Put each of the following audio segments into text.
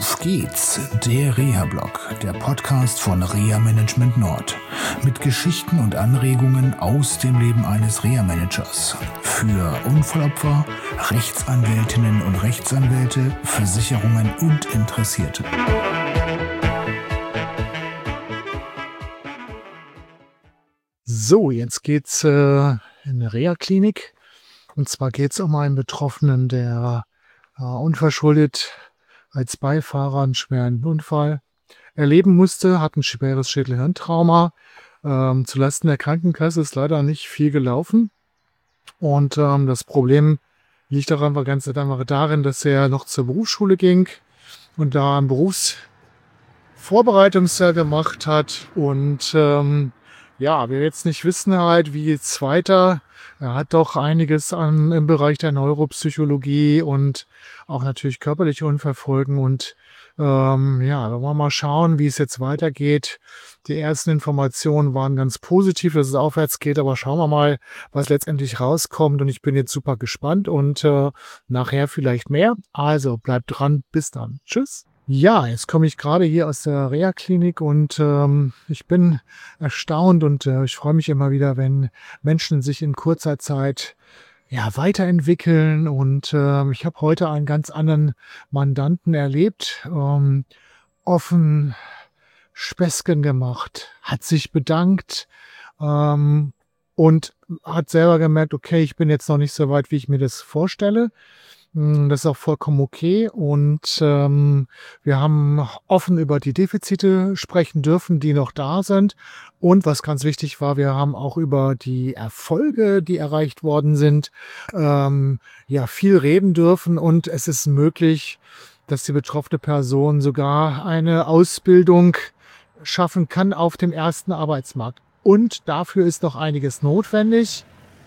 Auf geht's, der Reha-Blog, der Podcast von Reha Management Nord. Mit Geschichten und Anregungen aus dem Leben eines Reha-Managers. Für Unfallopfer, Rechtsanwältinnen und Rechtsanwälte, Versicherungen und Interessierte. So, jetzt geht's in eine Reha-Klinik. Und zwar geht's um einen Betroffenen, der unverschuldet als Beifahrer einen schweren Unfall erleben musste, hat ein schweres Schädelhirntrauma. Zulasten der Krankenkasse ist leider nicht viel gelaufen. Und das Problem liegt darin, dass er noch zur Berufsschule ging und da ein Berufsvorbereitungsjahr gemacht hat. Und wir jetzt nicht wissen halt, wie geht's weiter. Er hat doch einiges im Bereich der Neuropsychologie und auch natürlich körperliche Unfallfolgen. Und wollen wir mal schauen, wie es jetzt weitergeht. Die ersten Informationen waren ganz positiv, dass es aufwärts geht, aber schauen wir mal, was letztendlich rauskommt. Und ich bin jetzt super gespannt und nachher vielleicht mehr. Also bleibt dran, bis dann. Tschüss. Ja, jetzt komme ich gerade hier aus der Reha-Klinik und ich bin erstaunt und ich freue mich immer wieder, wenn Menschen sich in kurzer Zeit weiterentwickeln. Und ich habe heute einen ganz anderen Mandanten erlebt, offen Späßchen gemacht, hat sich bedankt und hat selber gemerkt, okay, ich bin jetzt noch nicht so weit, wie ich mir das vorstelle. Das ist auch vollkommen okay und wir haben offen über die Defizite sprechen dürfen, die noch da sind. Und was ganz wichtig war, wir haben auch über die Erfolge, die erreicht worden sind, viel reden dürfen. Und es ist möglich, dass die betroffene Person sogar eine Ausbildung schaffen kann auf dem ersten Arbeitsmarkt. Und dafür ist noch einiges notwendig.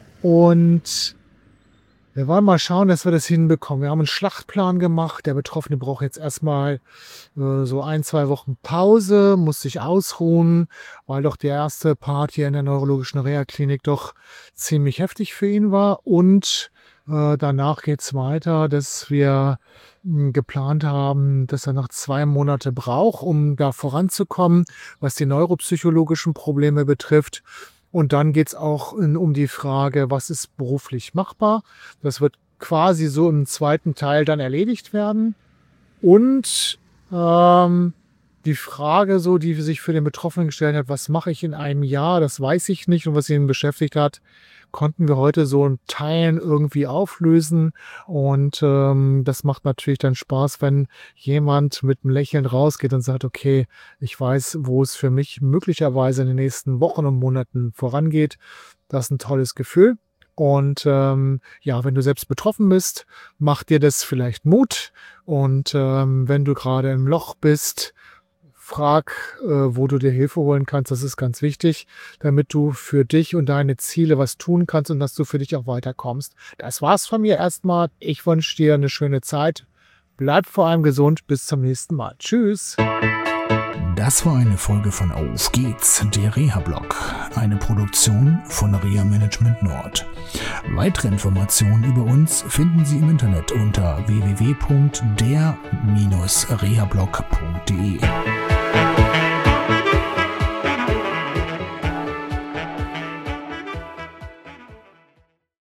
Und wir wollen mal schauen, dass wir das hinbekommen. Wir haben einen Schlachtplan gemacht. Der Betroffene braucht jetzt erstmal so 1-2 Wochen Pause, muss sich ausruhen, weil doch der erste Part hier in der neurologischen Reha-Klinik doch ziemlich heftig für ihn war. Und danach geht's weiter, dass wir geplant haben, dass er noch 2 Monate braucht, um da voranzukommen, was die neuropsychologischen Probleme betrifft. Und dann geht's auch um die Frage, was ist beruflich machbar. Das wird quasi so im zweiten Teil dann erledigt werden. Und die Frage, so, die sich für den Betroffenen gestellt hat, was mache ich in einem Jahr, das weiß ich nicht. Und was ihn beschäftigt hat, konnten wir heute so in Teilen irgendwie auflösen. Und das macht natürlich dann Spaß, wenn jemand mit einem Lächeln rausgeht und sagt, okay, ich weiß, wo es für mich möglicherweise in den nächsten Wochen und Monaten vorangeht. Das ist ein tolles Gefühl. Und wenn du selbst betroffen bist, macht dir das vielleicht Mut. Und wenn du gerade im Loch bist, frag, wo du dir Hilfe holen kannst. Das ist ganz wichtig, damit du für dich und deine Ziele was tun kannst und dass du für dich auch weiterkommst. Das war's von mir erstmal. Ich wünsche dir eine schöne Zeit. Bleib vor allem gesund. Bis zum nächsten Mal. Tschüss. Das war eine Folge von Auf geht's, der Reha-Blog, eine Produktion von Reha Management Nord. Weitere Informationen über uns finden Sie im Internet unter www.der-rehablog.de.